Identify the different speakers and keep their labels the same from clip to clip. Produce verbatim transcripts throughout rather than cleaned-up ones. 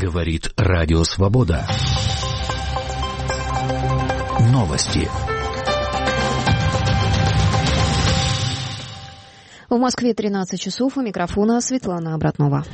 Speaker 1: Говорит Радио Свобода. Новости.
Speaker 2: В Москве тринадцать часов. У микрофона Светлана Обратнова.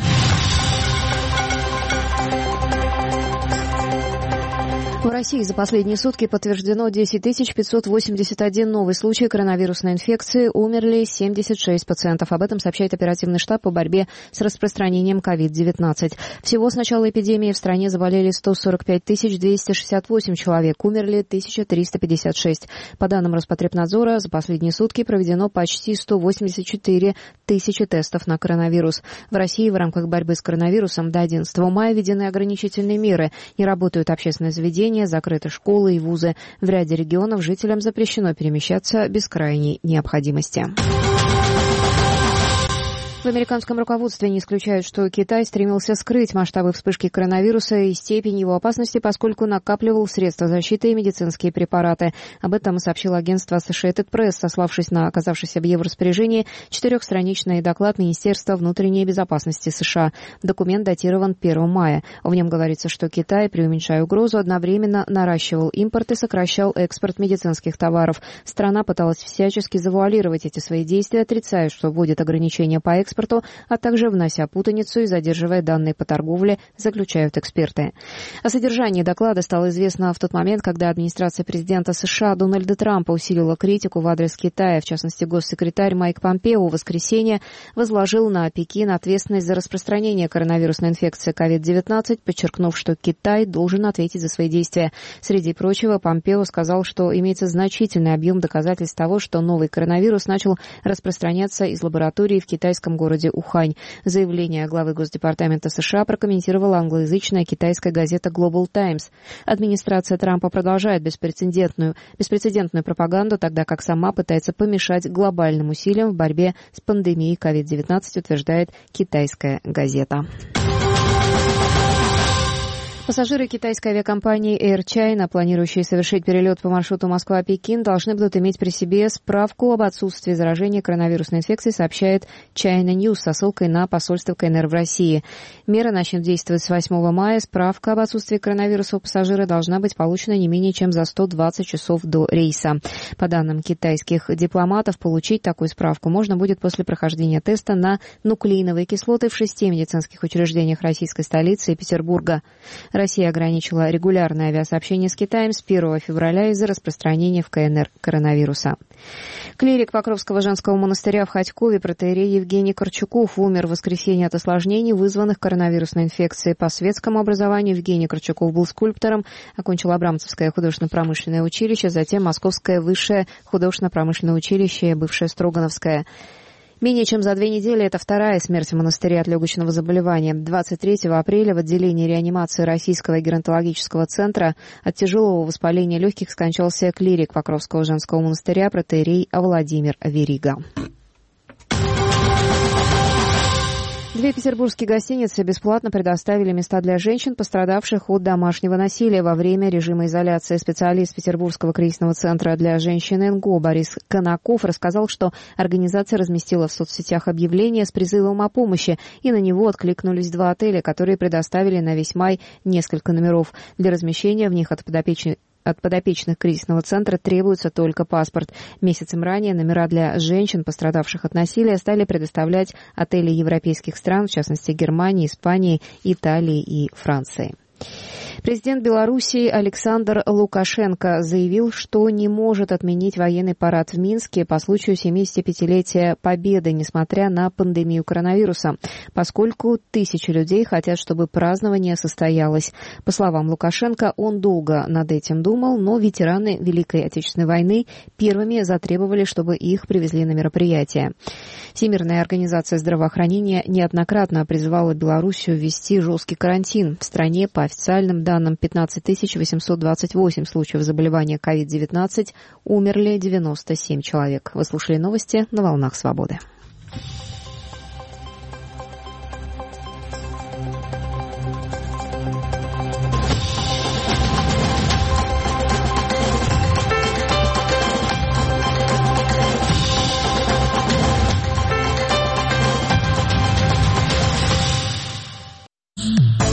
Speaker 2: В России за последние сутки подтверждено десять тысяч пятьсот восемьдесят один новый случай коронавирусной инфекции. Умерли семьдесят шесть пациентов. Об этом сообщает оперативный штаб по борьбе с распространением ковид девятнадцать. Всего с начала эпидемии в стране заболели сто сорок пять тысяч двести шестьдесят восемь человек. Умерли тысяча триста пятьдесят шесть. По данным Роспотребнадзора, за последние сутки проведено почти сто восемьдесят четыре тысячи тестов на коронавирус. В России в рамках борьбы с коронавирусом до одиннадцатого мая введены ограничительные меры. Не работают общественные заведения, закрыты школы и вузы. В ряде регионов жителям запрещено перемещаться без крайней необходимости. В американском руководстве не исключают, что Китай стремился скрыть масштабы вспышки коронавируса и степень его опасности, поскольку накапливал средства защиты и медицинские препараты. Об этом сообщило агентство Associated Press, сославшись на оказавшийся в его распоряжении четырехстраничный доклад Министерства внутренней безопасности США. Документ датирован первого мая. В нем говорится, что Китай, преуменьшая угрозу, одновременно наращивал импорт и сокращал экспорт медицинских товаров. Страна пыталась всячески завуалировать эти свои действия, отрицая, что вводит ограничения по экспорту, экспорту, а также внося путаницу и задерживая данные по торговле, заключают эксперты. О содержании доклада стало известно в тот момент, когда администрация президента США Дональда Трампа усилила критику в адрес Китая. В частности, госсекретарь Майк Помпео в воскресенье возложил на Пекин ответственность за распространение коронавирусной инфекции ковид девятнадцать, подчеркнув, что Китай должен ответить за свои действия. Среди прочего, Помпео сказал, что имеется значительный объем доказательств того, что новый коронавирус начал распространяться из лаборатории в китайском городе Ухань. Заявление главы Госдепартамента США прокомментировала англоязычная китайская газета Global Times. Администрация Трампа продолжает беспрецедентную, беспрецедентную пропаганду, тогда как сама пытается помешать глобальным усилиям в борьбе с пандемией ковид девятнадцать, утверждает китайская газета. Пассажиры китайской авиакомпании Air China, планирующие совершить перелет по маршруту Москва-Пекин, должны будут иметь при себе справку об отсутствии заражения коронавирусной инфекцией, сообщает China News со ссылкой на посольство КНР в России. Мера начнет действовать с восьмого мая. Справка об отсутствии коронавируса у пассажира должна быть получена не менее чем за сто двадцать часов до рейса. По данным китайских дипломатов, получить такую справку можно будет после прохождения теста на нуклеиновые кислоты в шести медицинских учреждениях российской столицы и Петербурга. Россия ограничила регулярное авиасообщение с Китаем с первого февраля из-за распространения в КНР коронавируса. Клирик Покровского женского монастыря в Хотькове протоиерей Евгений Корчуков умер в воскресенье от осложнений, вызванных коронавирусной инфекцией. По светскому образованию Евгений Корчуков был скульптором, окончил Абрамцевское художественно-промышленное училище, затем Московское высшее художественно-промышленное училище, бывшее Строгановское. Менее чем за две недели это вторая смерть в монастыре от легочного заболевания. двадцать третьего апреля в отделении реанимации Российского геронтологического центра от тяжелого воспаления легких скончался клирик Покровского женского монастыря протоиерей Владимир Верига. Две петербургские гостиницы бесплатно предоставили места для женщин, пострадавших от домашнего насилия во время режима изоляции. Специалист Петербургского кризисного центра для женщин эн-гэ о Борис Конаков рассказал, что организация разместила в соцсетях объявление с призывом о помощи, и на него откликнулись два отеля, которые предоставили на весь май несколько номеров. Для размещения в них от подопечных От подопечных кризисного центра требуется только паспорт. Месяцем ранее номера для женщин, пострадавших от насилия, стали предоставлять отели европейских стран, в частности Германии, Испании, Италии и Франции. Президент Белоруссии Александр Лукашенко заявил, что не может отменить военный парад в Минске по случаю семидесятипятилетия Победы, несмотря на пандемию коронавируса, поскольку тысячи людей хотят, чтобы празднование состоялось. По словам Лукашенко, он долго над этим думал, но ветераны Великой Отечественной войны первыми затребовали, чтобы их привезли на мероприятие. Всемирная организация здравоохранения неоднократно призывала Белоруссию ввести жесткий карантин. В стране, по официальным данным, пятнадцать тысяч восемьсот двадцать восемь случаев заболевания ковид девятнадцать, умерли девяносто семь человек. Вы слушали новости на «Волнах Свободы».